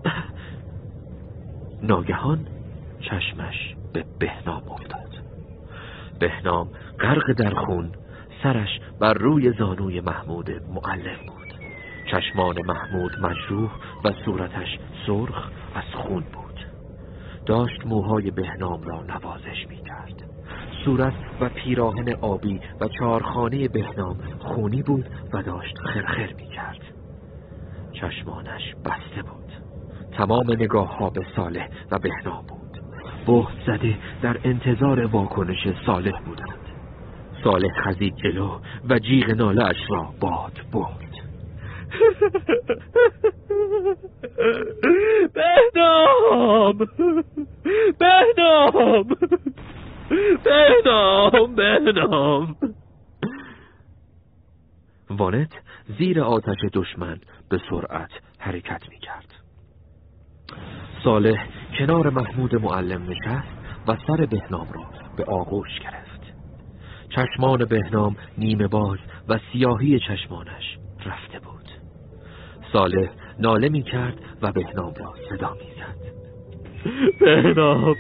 ناگهان چشمش به بهنام افتاد. بهنام غرق در خون، سرش بر روی زانوی محمود معلم بود. چشمان محمود مجروح و صورتش سرخ از خون بود. داشت موهای بهنام را نوازش می کرد. صورت و پیراهن آبی و چارخانه بهنام خونی بود و داشت خرخر می کرد. چشمانش بسته بود. تمام نگاه ها به صالح و بهنام بود. بهت زده در انتظار واکنش صالح بودند. صالح خزید جلو و جیغ ناله اش را باد برد. بهنام بهنام بهنام بهنام. وانت زیر آتش دشمن به سرعت حرکت می کرد. صالح کنار محمود معلم نشست و سر بهنام را به آغوش گرفت. چشمان بهنام نیمه باز و سیاهی چشمانش رفته بود. صالح ناله می کرد و بهنام را صدا می زد. بهنام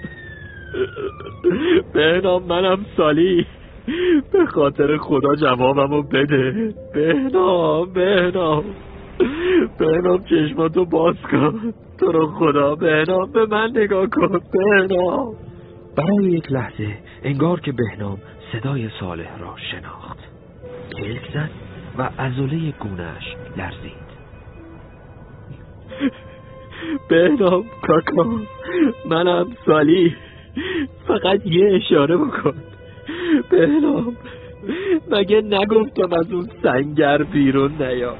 بهنام منم سالی، به خاطر خدا جوابمو بده. بهنام بهنام بهنام چشماتو باز کن، تو رو خدا. بهنام به من نگاه کن. بهنام. برای یک لحظه انگار که بهنام صدای صالح را شناخت. پلک زد و عضله گونه‌اش لرزید. بهنام کاکا، منم سالی، فقط یه اشاره بکن. بهنام مگه نگفتم از اون سنگر بیرون نیا؟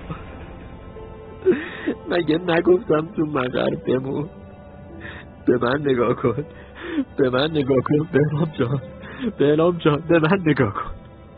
مگه نگفتم تو مقر بمون؟ به من نگاه کن، به من نگاه کن بهنام جان، بهنام جان به من نگاه کن.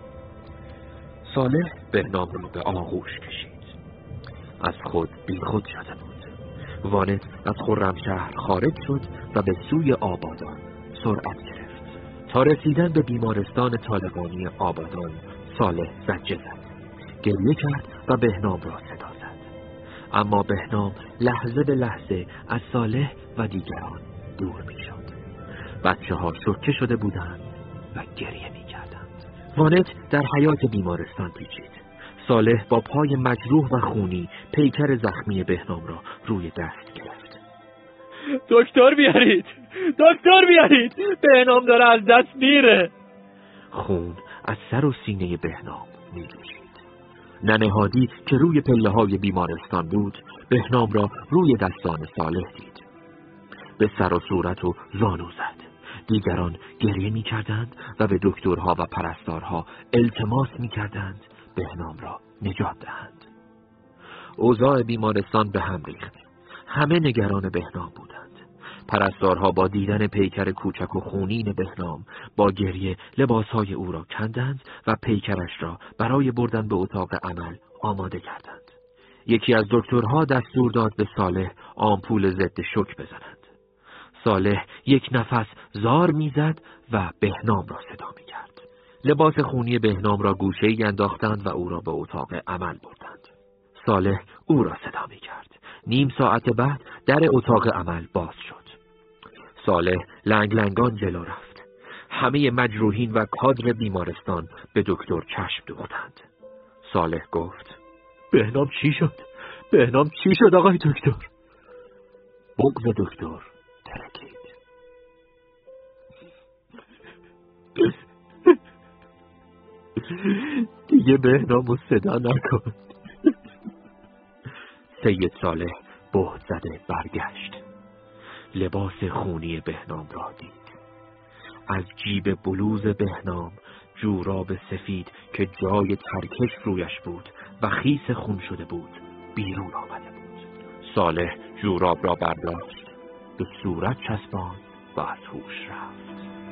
صالح بهنام را به آغوش کشید. از خود بی خود شده بود. وانت از خرمشهر خارج شد و به سوی آبادان سرعت گرفت. تا رسیدن به بیمارستان طالقانی آبادان صالح زجه زد. گریه کرد و بهنام را صدا زد. اما بهنام لحظه به لحظه از صالح و دیگران دور می شد. بچه ها شوکه شده بودند و گریه می کردند. وانت در حیاط بیمارستان پیچید. صالح با پای مجروح و خونی پیکر زخمی بهنام را روی دست گرفت. دکتر بیارید، دکتر بیارید، بهنام داره از دست میره. خون از سر و سینه بهنام می جوشید. ننه هادی که روی پله های بیمارستان بود بهنام را روی دستان صالح دید. به سر و صورت و زانو زد. دیگران گریه می کردند و به دکترها و پرستارها التماس می کردند بهنام را نجات دهند. اوضاع بیمارستان به هم ریخت. همه نگران بهنام بودند. پرستارها با دیدن پیکر کوچک و خونین بهنام با گریه لباسهای او را کندند و پیکرش را برای بردن به اتاق عمل آماده کردند. یکی از دکترها دستور داد به صالح آمپول ضد شوک بزنند. صالح یک نفس زار میزد و بهنام را صدا میکرد. لباس خونی بهنام را گوشه‌ای انداختند و او را به اتاق عمل بردند. صالح او را صدا میکرد. نیم ساعت بعد در اتاق عمل باز شد. صالح لنگ لنگان جلو رفت. همه مجروحین و کادر بیمارستان به دکتر چشم دوختند. صالح گفت: بهنام چی شد؟ بهنام چی شد آقای دکتر؟ بغض دکتر ترکید. دیگه بهنامو صدا نکن. سید صالح بهت زده برگشت. لباس خونی بهنام را دید. از جیب بلوز بهنام جوراب سفید که جای ترکش رویش بود و خیس خون شده بود بیرون آمده بود. صالح جوراب را برداشت، به صورت چسباند و از هوش رفت.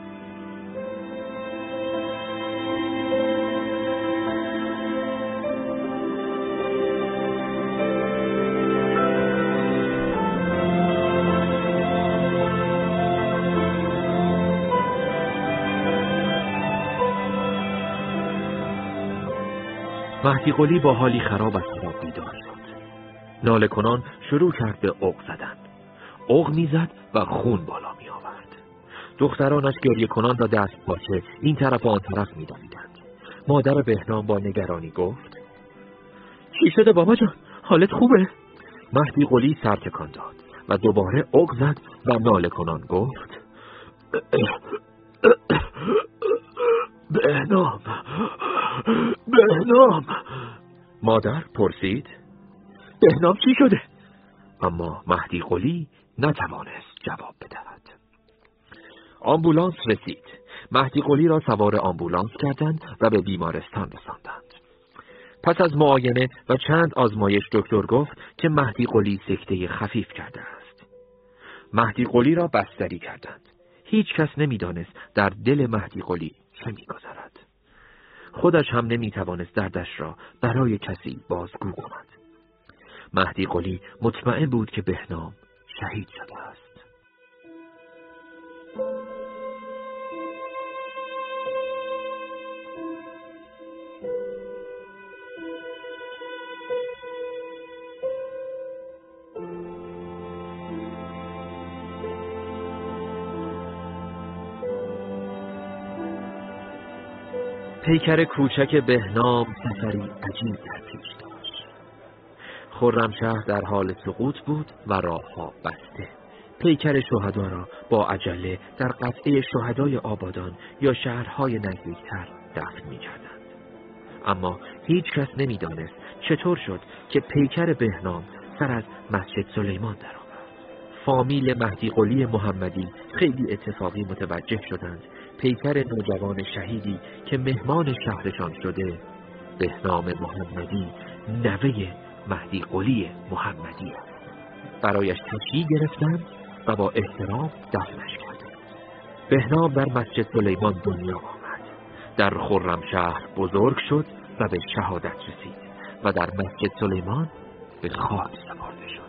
مهدی قلی با حالی خراب از خواب بیدار شد. ناله کنان شروع کرد به عق زدن. عق میزد و خون بالا می آورد. دخترانش گریه کنان را دست پاچه این طرف و آن طرف می دویدند. مادر بهنام با نگرانی گفت: چی شده بابا جان؟ حالت خوبه؟ مهدی قلی سر تکان داد و دوباره عق زد و ناله کنان گفت: بهنام بهنام. مادر پرسید: بهنام چی شده؟ اما مهدی قلی نتوانست جواب بدهد. آمبولانس رسید. مهدی قلی را سوار آمبولانس کردند و به بیمارستان رساندند. پس از معاینه و چند آزمایش دکتر گفت که مهدی قلی سکته خفیف کرده است. مهدی قلی را بستری کردند. هیچ کس نمیدانست در دل مهدی قلی چه می‌گذرد. خودش هم نمی‌توانست دردش را برای کسی بازگو کند. مهدی قلی مطمئن بود که بهنام شهید شده است. پیکر کوچک بهنام سفری عجیب در پیش داشت. خرمشهر در حال سقوط بود و راهها بسته. پیکر شهدا را با عجله در قطعه شهدای آبادان یا شهرهای نزدیکتر دفن می‌کردند. اما هیچ کس نمی‌دانست چطور شد که پیکر بهنام سر از مسجد سلیمان درآورد. فامیل مهدی قلی محمدی خیلی اتفاقی متوجه شدند پیکر نوجوان شهیدی که مهمان شهرشان شده بهنام محمدی نوه مهدی قلی محمدی است. برایش تشییع گرفتند و با احترام دفنش کردند. بهنام در مسجد سلیمان دنیا آمد. در خرمشهر بزرگ شد و به شهادت رسید و در مسجد سلیمان به خاک سپرده شد.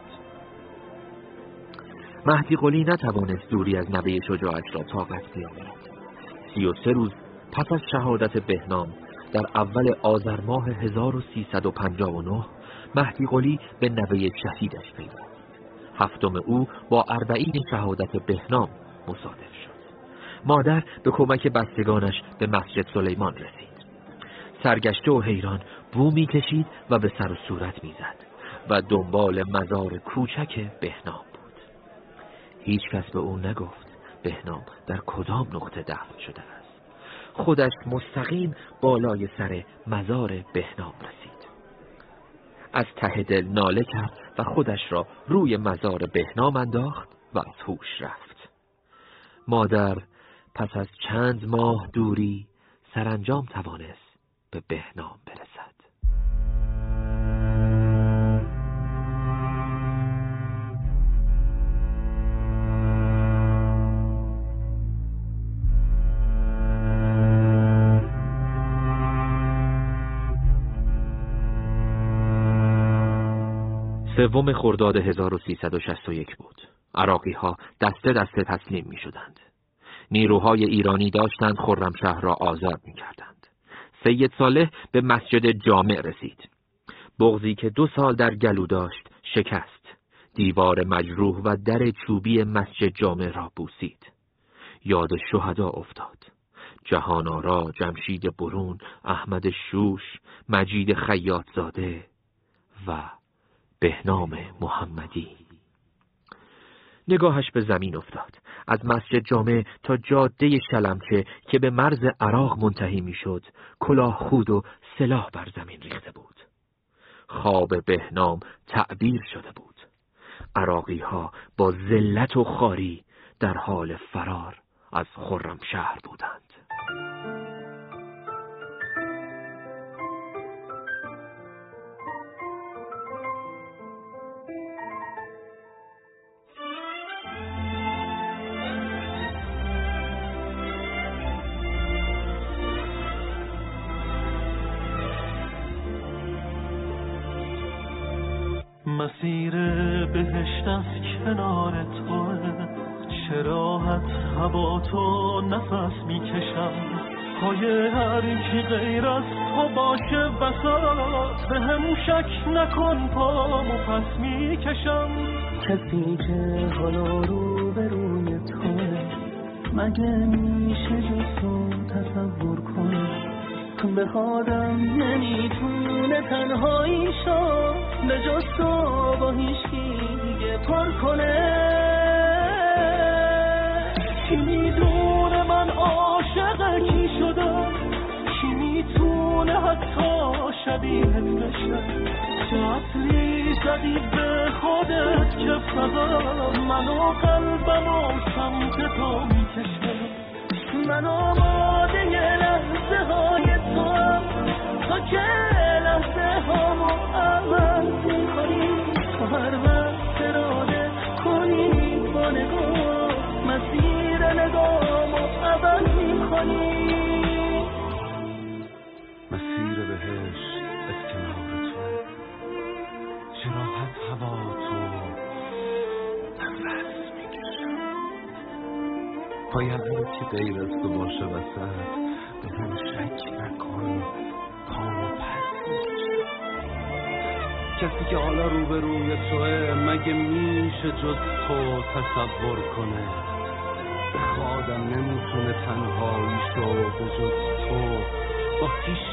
مهدی قلی نتوانست دوری از نوه شجاعش را طاقت بیاورد. سی و سه روز پس از شهادت بهنام در اول آذر ماه هزار و سیصد و پنجاه و نه مهدی قلی به نوه شهیدش پیوست. هفتم او با اربعین شهادت بهنام مصادف شد. مادر به کمک بستگانش به مسجد سلیمان رسید. سرگشته و حیران بو می کشید و به سر و صورت می زد و دنبال مزار کوچک بهنام بود. هیچ کس به او نگفت بهنام در کدام نقطه دفن شده است. خودش مستقیم بالای سر مزار بهنام رسید. از ته دل ناله کرد و خودش را روی مزار بهنام انداخت و از هوش رفت. مادر پس از چند ماه دوری سرانجام توانست به بهنام برسد. سوم خرداد هزار و سیصد و شصت و یک بود. عراقی ها دسته دسته تسلیم می شدند. نیروهای ایرانی داشتند خرمشهر را آزاد می کردند. سید صالح به مسجد جامع رسید. بغضی که دو سال در گلو داشت شکست. دیوار مجروح و در چوبی مسجد جامع را بوسید. یاد شهدا افتاد. جهان آرا، جمشید برون، احمد شوش، مجید خیاطزاده و بهنام محمدی. نگاهش به زمین افتاد. از مسجد جامع تا جاده شلمچه که به مرز عراق منتهی میشد، کلاه خود و سلاح بر زمین ریخته بود. خواب بهنام تعبیر شده بود. عراقی ها با ذلت و خواری در حال فرار از خرمشهر بودند. مسیر بهشت از کنار توه، چه راحت هوا تو نفس میکشم. پای هر کی غیر از تو باشه بسات، به هم شک نکن پامو پس میکشم. کسی که حالا رو به روی توه، مگه میشه جز تو تصور کنه؟ بخوادم نمیتونه تنهایی شو، به جز تو با هیچکی دیگه پر کنه. کی میدونه من عاشق کی شدم؟ کی میتونه حتی شبیهت بشه؟ چه اصلی زدی به خودت که فقط منو قلبمو سمت تو میکشه؟ من آماده یه لحظه های تو هم، تا که لحظه هامو عوض میکنی. تو هر وقت اراده کنی با نگاه، مسیر نگامو عوض میکنی. مسیر بهشت از کنار تو، چه راحت هوا تو نفس میکشم. باید که غیر از تو باشه وسط، به هم شک نکن پامو پس میکشم. کسی که حالا رو به روی توه، مگه میشه جز تو تصور کنه؟ به خودم نمیتونه تنهایی شو، به جز تو با هیچ